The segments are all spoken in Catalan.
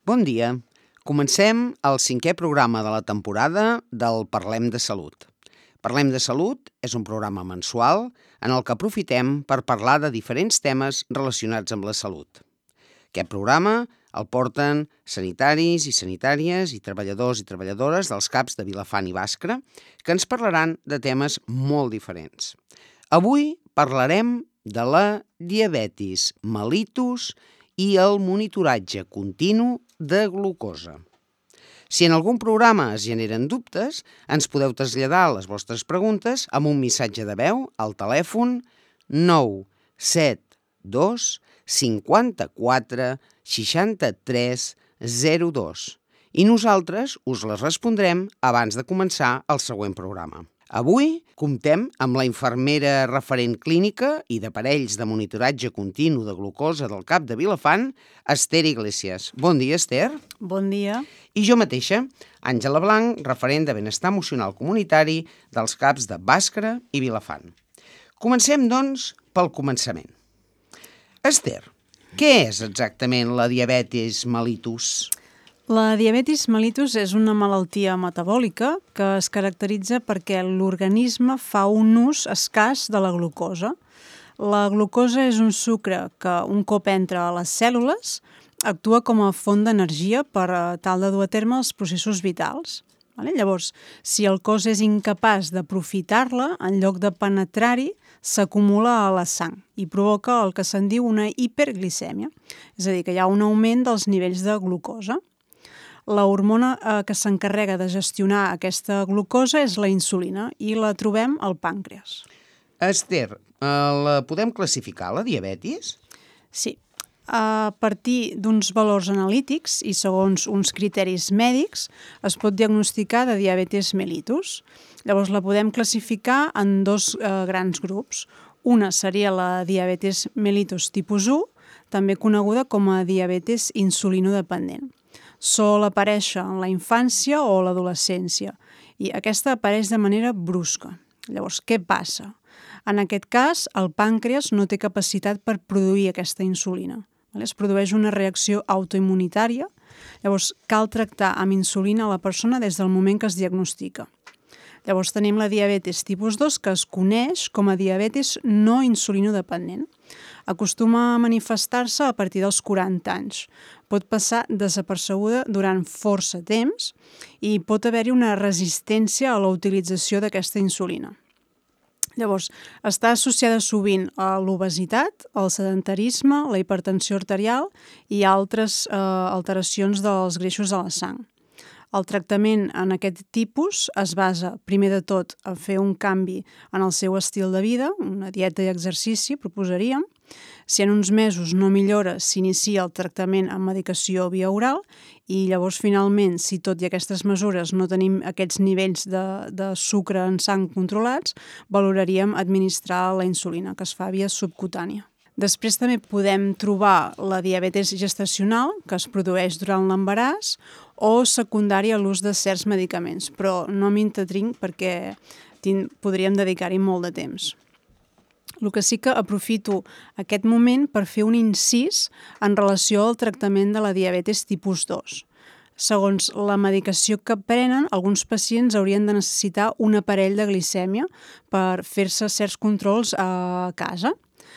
Bon dia. Comencem el 5è programa de la temporada del Parlem de Salut. Parlem de Salut és un programa mensual en el que aprofitem per parlar de diferents temes relacionats amb la salut. Aquest programa el porten sanitaris i sanitàries i treballadores dels CAPs de Vilafant i Bàscara que ens parlaran de temes molt diferents. Avui parlarem de la diabetis mellitus i el monitoratge continu de glucosa. Si en algun programa es generen dubtes, ens podeu traslladar les vostres preguntes amb un missatge de veu al telèfon 972 54 63 02 i nosaltres us les respondrem abans de començar el següent programa. Avui comptem amb la infermera referent clínica i d'aparells de monitoratge continu de glucosa del CAP de Vilafant, Esther Iglesias. Bon dia, Esther. Bon dia. I jo mateixa, Àngela Blanc, referent de benestar emocional comunitari dels CAPs de Bàscara i Vilafant. Comencem, doncs, pel començament. Esther, què és exactament la diabetis mellitus? La diabetis mellitus és una malaltia metabòlica que es caracteritza perquè l'organisme fa un ús escàs de la glucosa. La glucosa és un sucre que, un cop entra a les cèl·lules, actua com a font d'energia per tal de dur a terme els processos vitals. Llavors, si el cos és incapaç d'aprofitar-la, en lloc de penetrar-hi, s'acumula a la sang i provoca el que se'n diu una hiperglicèmia, és a dir, que hi ha un augment dels nivells de glucosa. La hormona que s'encarrega de gestionar aquesta glucosa és la insulina i la trobem al pàncreas. Esther, la podem classificar, la diabetis? Sí. A partir d'uns valors analítics i segons uns criteris mèdics es pot diagnosticar de diabetis mellitus. Llavors la podem classificar en dos grans grups. Una seria la diabetis mellitus tipus 1, també coneguda com a diabetis insulinodependent. Sol aparèixer en la infància o l'adolescència i aquesta apareix de manera brusca. Llavors, què passa? En aquest cas, el pàncreas no té capacitat per produir aquesta insulina. Es produeix una reacció autoimmunitària, llavors cal tractar amb insulina a la persona des del moment que es diagnostica. Llavors tenim la diabetis tipus 2, que es coneix com a diabetis no insulinodependent. Acostuma a manifestar-se a partir dels 40 anys. Pot passar desapercebuda durant força temps i pot haver-hi una resistència a la utilització d'aquesta insulina. Llavors, està associada sovint a l'obesitat, al sedentarisme, la hipertensió arterial i altres alteracions dels greixos a la sang. El tractament en aquest tipus es basa, primer de tot, a fer un canvi en el seu estil de vida, una dieta i exercici, proposaríem. Si en uns mesos no millora, s'inicia el tractament amb medicació via oral i llavors, finalment, si tot i aquestes mesures no tenim aquests nivells de sucre en sang controlats, valoraríem administrar la insulina, que es fa via subcutània. Després també podem trobar la diabetis gestacional, que es produeix durant l'embaràs, o secundària a l'ús de certs medicaments, però no m'entretrinc perquè podríem dedicar-hi molt de temps. El que sí que aprofito aquest moment per fer un incís en relació al tractament de la diabetis tipus 2. Segons la medicació que prenen, alguns pacients haurien de necessitar un aparell de glicèmia per fer-se certs controls a casa.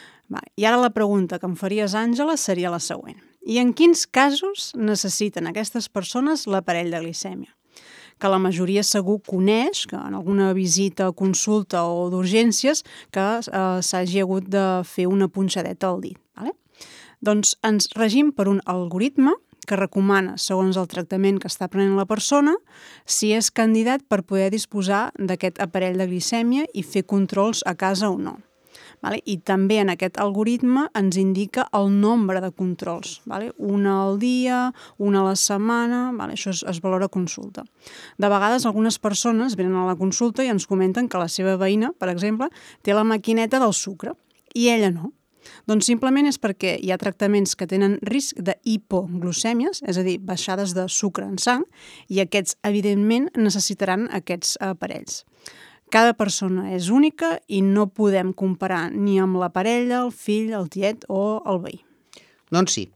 I ara la pregunta que em faries, Àngela, seria la següent. I en quins casos necessiten aquestes persones l'aparell de glicèmia? Que la majoria segur coneix, que en alguna visita, consulta o d'urgències, que s'hagi hagut de fer una punxadeta al dit. Doncs ens regim per un algoritme que recomana, segons el tractament que està prenent la persona, si és candidat per poder disposar d'aquest aparell de glicèmia i fer controls a casa o no. I també en aquest algoritme ens indica el nombre de controls. Una al dia, una a la setmana, això es valora a consulta. De vegades algunes persones venen a la consulta i ens comenten que la seva veïna, per exemple, té la maquineta del sucre i ella no. Doncs simplement és perquè hi ha tractaments que tenen risc d'hipoglucèmies, és a dir, baixades de sucre en sang, i aquests, evidentment, necessitaran aquests aparells. Cada persona és única i no podem comparar ni amb la parella, el fill, el tiet o el veí. Doncs sí,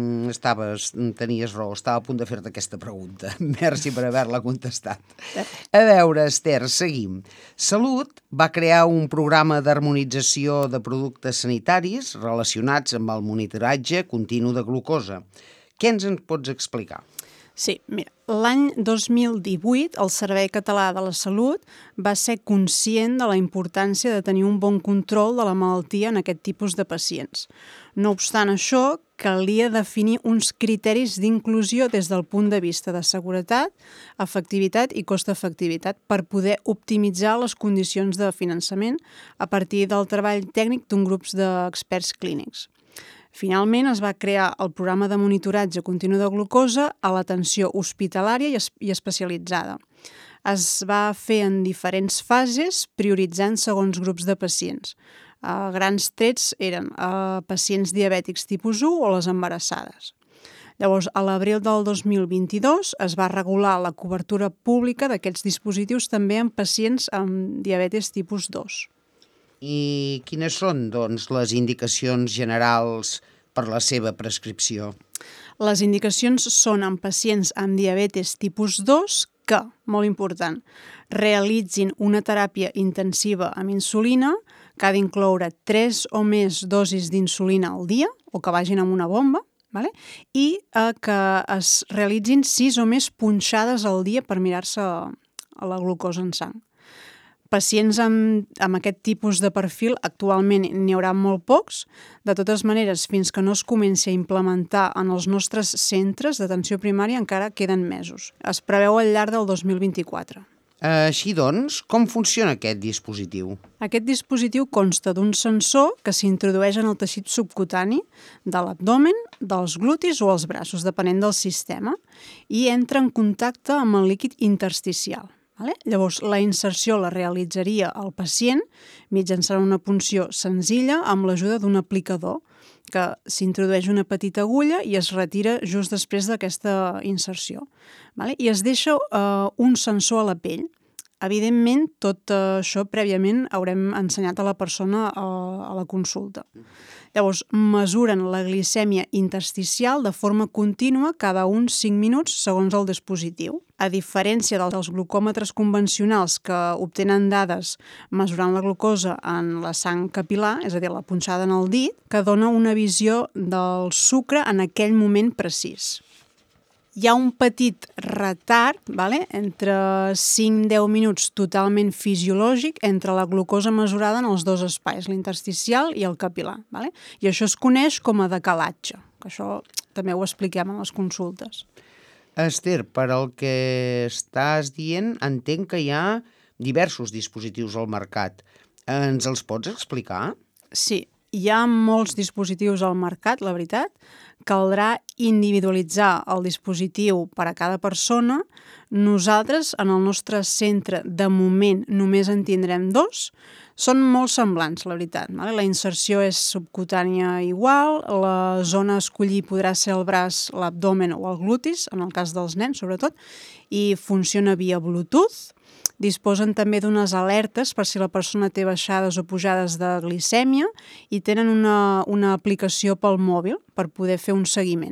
tenies raó, estava a punt de fer-te aquesta pregunta. Merci per haver-la contestat. A veure, Esther, seguim. Salut va crear un programa d'harmonització de productes sanitaris relacionats amb el monitoratge continu de glucosa. Què ens en pots explicar? Sí, mira, l'any 2018 el Servei Català de la Salut va ser conscient de la importància de tenir un bon control de la malaltia en aquest tipus de pacients. No obstant això, calia definir uns criteris d'inclusió des del punt de vista de seguretat, efectivitat i cost-efectivitat per poder optimitzar les condicions de finançament a partir del treball tècnic d'un grup d'experts clínics. Finalment es va crear el programa de monitoratge continu de glucosa a l'atenció hospitalària i especialitzada. Es va fer en diferents fases, prioritzant segons grups de pacients. Grans trets eren pacients diabètics tipus 1 o les embarassades. Llavors, a l'abril del 2022 es va regular la cobertura pública d'aquests dispositius també en pacients amb diabetis tipus 2. I quines són, doncs, les indicacions generals per la seva prescripció? Les indicacions són en pacients amb diabetis tipus 2 que, molt important, realitzin una teràpia intensiva amb insulina que ha d'incloure 3 o més dosis d'insulina al dia o que vagin amb una bomba, vale? I que es realitzin 6 o més punxades al dia per mirar-se la glucosa en sang. Pacients amb aquest tipus de perfil actualment n'hi haurà molt pocs. De totes maneres, fins que no es comenci a implementar en els nostres centres d'atenció primària encara queden mesos. Es preveu al llarg del 2024. Així doncs, com funciona aquest dispositiu? Aquest dispositiu consta d'un sensor que s'introdueix en el teixit subcutani de l'abdomen, dels glutis o els braços, depenent del sistema, i entra en contacte amb el líquid intersticial. Llavors, la inserció la realitzaria el pacient mitjançant una punció senzilla amb l'ajuda d'un aplicador que s'introdueix una petita agulla i es retira just després d'aquesta inserció. I es deixa un sensor a la pell. Evidentment, tot això prèviament haurem ensenyat a la persona a la consulta. Llavors, mesuren la glicèmia intersticial de forma contínua cada uns 5 minuts segons el dispositiu. A diferència dels glucòmetres convencionals que obtenen dades mesurant la glucosa en la sang capil·lar, és a dir, la punxada en el dit, que dona una visió del sucre en aquell moment precís. Hi ha un petit retard, entre 5-10 minuts totalment fisiològic entre la glucosa mesurada en els dos espais, l'intersticial i el capil·lar. I això es coneix com a decalatge, que això també ho expliquem en les consultes. Esther, per al que estàs dient, entenc que hi ha diversos dispositius al mercat. Ens els pots explicar? Sí, hi ha molts dispositius al mercat, la veritat. Caldrà individualitzar el dispositiu per a cada persona. Nosaltres, en el nostre centre, de moment només en tindrem 2. Són molt semblants, la veritat. La inserció és subcutània igual, la zona a escollir podrà ser el braç, l'abdomen o el glutis, en el cas dels nens, sobretot, i funciona via Bluetooth. Disposen també d'unes alertes per si la persona té baixades o pujades de glicèmia i tenen una aplicació pel mòbil per poder fer un seguiment.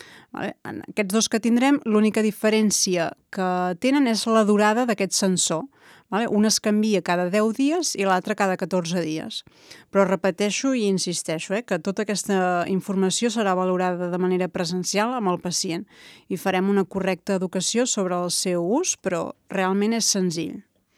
En aquests 2 que tindrem, l'única diferència que tenen és la durada d'aquest sensor. Un es canvia cada 10 dies i l'altre cada 14 dies. Però repeteixo i insisteixo que tota aquesta informació serà valorada de manera presencial amb el pacient i farem una correcta educació sobre el seu ús, però realment és senzill.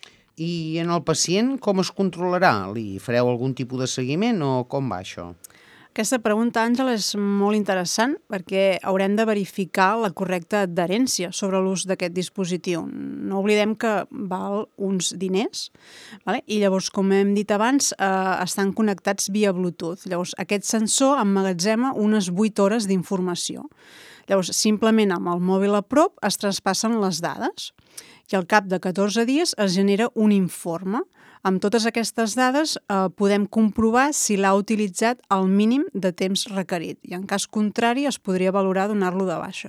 I en el pacient com es controlarà? Li fareu algun tipus de seguiment o com va això? Aquesta pregunta, Àngela, és molt interessant perquè haurem de verificar la correcta adherència sobre l'ús d'aquest dispositiu. No oblidem que val uns diners, i llavors, com hem dit abans, estan connectats via Bluetooth. Llavors, aquest sensor emmagatzema unes 8 hores d'informació. Llavors, simplement amb el mòbil a prop es traspassen les dades i al cap de 14 dies es genera un informe. Amb totes aquestes dades podem comprovar si l'ha utilitzat al mínim de temps requerit i en cas contrari es podria valorar donar-lo de baixa.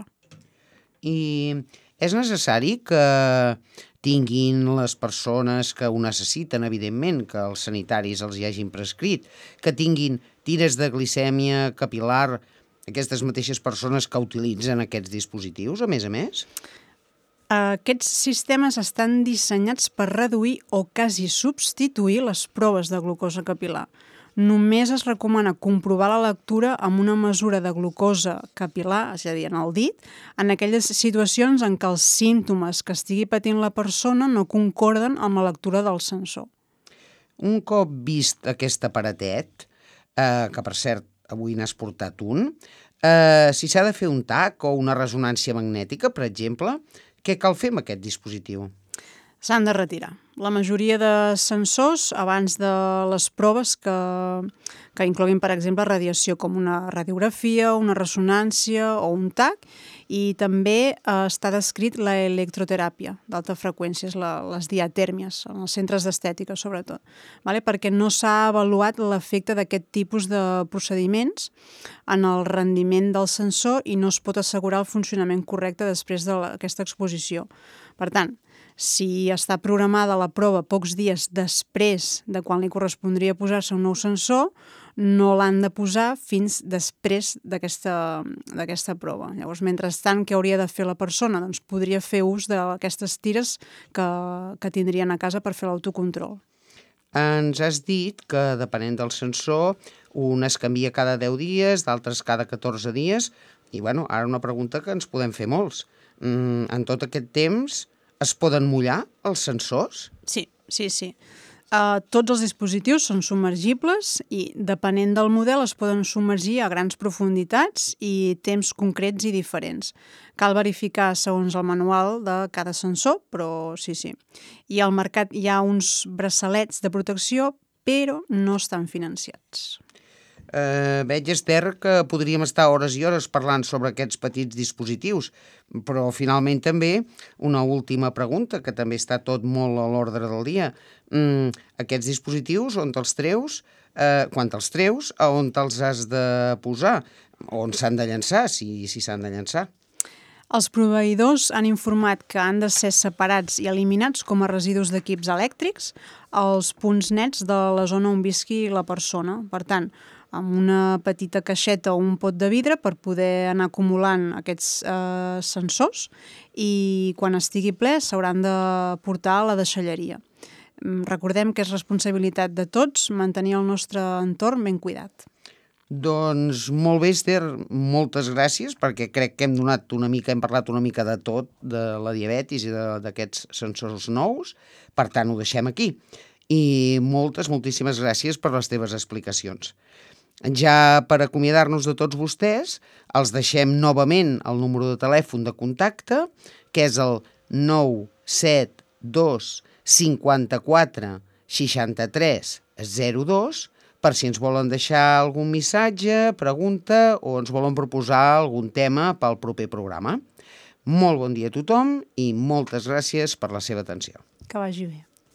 I és necessari que tinguin les persones que ho necessiten, evidentment, que els sanitaris els hi hagin prescrit, que tinguin tires de glicèmia capil·lar aquestes mateixes persones que utilitzen aquests dispositius, a més? Aquests sistemes estan dissenyats per reduir o quasi substituir les proves de glucosa capilar. Només es recomana comprovar la lectura amb una mesura de glucosa capilar, és a dir, en el dit, en aquelles situacions en què els símptomes que estigui patint la persona no concorden amb la lectura del sensor. Un cop vist aquest aparatet, que per cert avui n'has portat un, si s'ha de fer un TAC o una ressonància magnètica, per exemple, què cal fer amb aquest dispositiu? S'han de retirar. La majoria de sensors, abans de les proves que incloguin, per exemple, radiació, com una radiografia, una ressonància o un TAC, i també està descrit l'electroteràpia d'alta freqüència, les diatèrmies, en els centres d'estètica, sobretot, perquè no s'ha avaluat l'efecte d'aquest tipus de procediments en el rendiment del sensor i no es pot assegurar el funcionament correcte després d'aquesta exposició. Per tant, si està programada la prova pocs dies després de quan li correspondria posar-se un nou sensor, no l'han de posar fins després d'aquesta prova. Llavors, mentrestant, què hauria de fer la persona? Doncs podria fer ús d'aquestes tires que tindrien a casa per fer l'autocontrol. Ens has dit que, depenent del sensor, un es canvia cada 10 dies, d'altres cada 14 dies, i ara una pregunta que ens podem fer molts. En tot aquest temps es poden mullar els sensors? Sí. Tots els dispositius són submergibles i, depenent del model, es poden submergir a grans profunditats i temps concrets i diferents. Cal verificar segons el manual de cada sensor, però sí. I al mercat hi ha uns braçalets de protecció, però no estan financiats. Veig, Esther, que podríem estar hores i hores parlant sobre aquests petits dispositius, però finalment també una última pregunta, que també està tot molt a l'ordre del dia. Aquests dispositius, on te'ls treus? Quan te'ls treus, a on te'ls has de posar? On s'han de llançar, si s'han de llançar? Els proveïdors han informat que han de ser separats i eliminats com a residus d'equips elèctrics als punts nets de la zona on visqui la persona. Per tant, amb una petita caixeta o un pot de vidre per poder anar acumulant aquests sensors i quan estigui ple s'hauran de portar a la deixalleria. Recordem que és responsabilitat de tots mantenir el nostre entorn ben cuidat. Doncs molt bé, Esther, moltes gràcies, perquè crec que hem parlat una mica de tot, de la diabetis i d'aquests sensors nous, per tant ho deixem aquí. I moltíssimes gràcies per les teves explicacions. Ja per acomiadar-nos de tots vostès, els deixem novament el número de telèfon de contacte, que és el 972 54 63 02, per si ens volen deixar algun missatge, pregunta o ens volen proposar algun tema pel proper programa. Molt bon dia a tothom i moltes gràcies per la seva atenció. Que vagi bé.